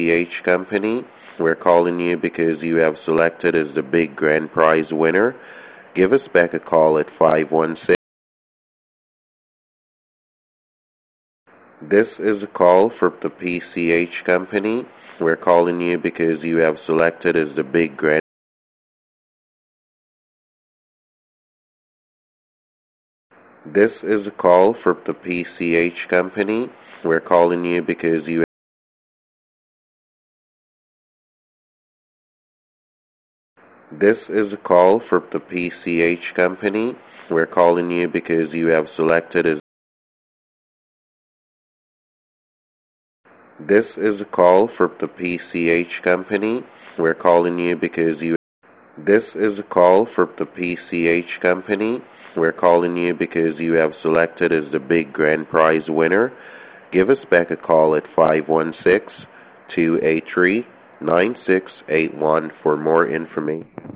PCH Company. We're calling you because you have selected as the big grand prize winner. Give us back a call at 516. This is a call from the PCH Company. We're calling you because you have selected as the big grand. This is a call from the PCH Company. We're calling you because you. This is a call from the PCH Company. We're calling you because you have selected as. This is a call from the PCH Company. We're calling you because you. This is a call from the PCH Company. We're calling you because you have selected as the big grand prize winner. Give us back a call at 516 283 9681 for more information.